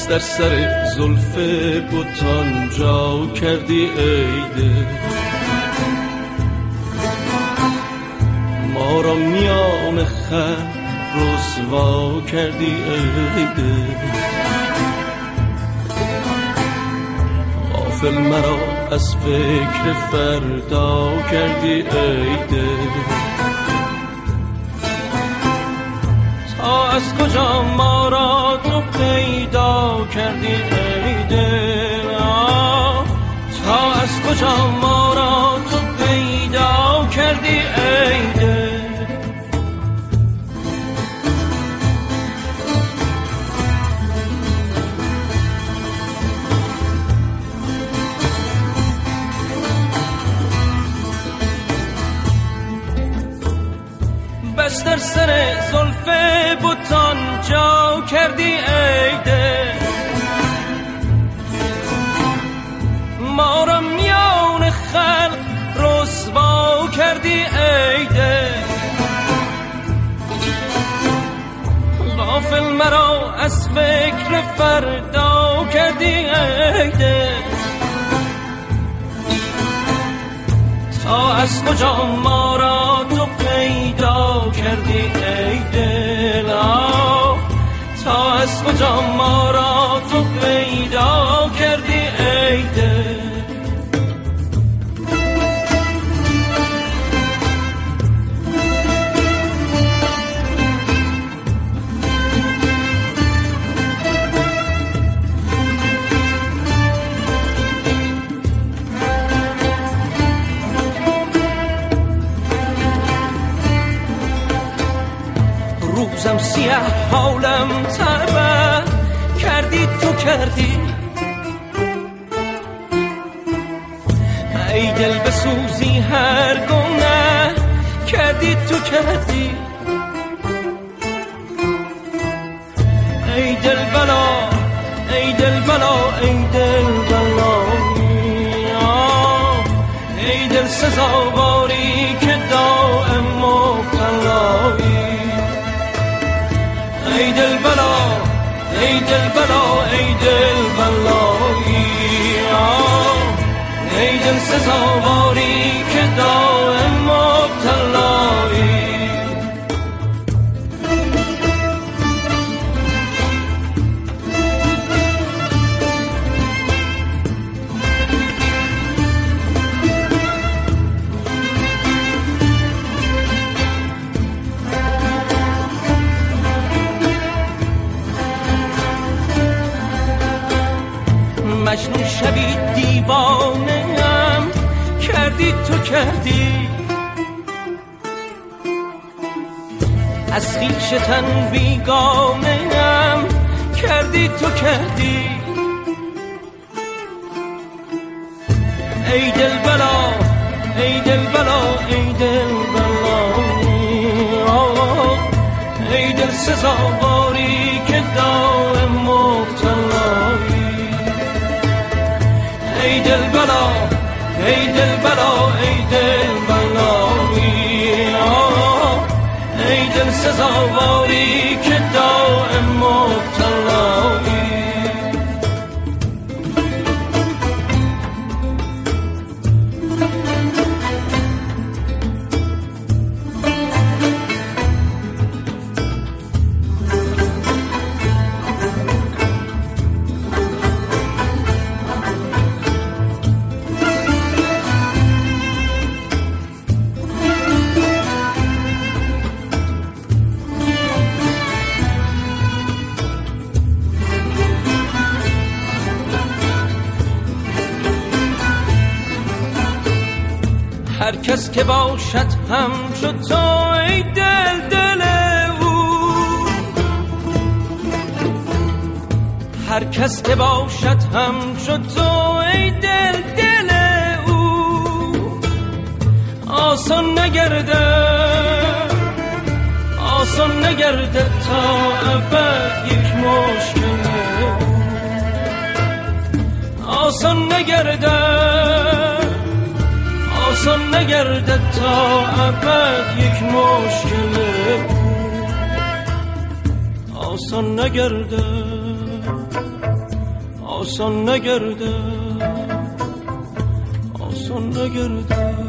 دست در سر زلف بتان جا کردی ای دل، ما را میان خلق رسوا کردی ای دل. غافل مرا از فکر فردا کردی ای دل، تا از کجا ما را تو پیدا کردی ای دل، تا از کجا ما را تو پیدا کردی ای دل. بس در سر زلف بتان جا کردی ای دل، ما را میان خلق رسوا کردی ای دل. غافل مرا از فکر فردا کردی ای دل، تا از کجا ما را تو پیدا کردی ای دل، تا از کجا ما را تو پیدا کردی ای دل. روزم سیاه حالم تبه کردی تو کردی ای دل، بسوزی هر گونه کردی تو کردی ای دل بلا، ای دل بلا، ای دل بلا، ای دل سزاواری که دائم مبتلایی ای دل بلا، ای دل بلا، ای دل بلایی، ای دل سزاواری که دائم مبتلایی. مجنون شبی دیوانه‌ام کردی تو کردی، از خویش تن بیگانه‌ام کردی تو کردی ای دل بلا، ای دل بلا، ای دل بلا، ای دل سزاواری که دائم مبتلایی ای دل بلا، ای دل بلا، ای دل بلایی، ای دل سزاواری که دائم مبتلایی. هر کس که باشد همچو تو ای دل دل او، هر کس که باشد همچو تو ای دل دل او، آسان نگرده، آسان نگرده تا ابد یک مشکل، آسان نگرده، آسان نگرده تا ابد یک مشکل، آسان نگرده. آسان نگرده، آسان نگرده.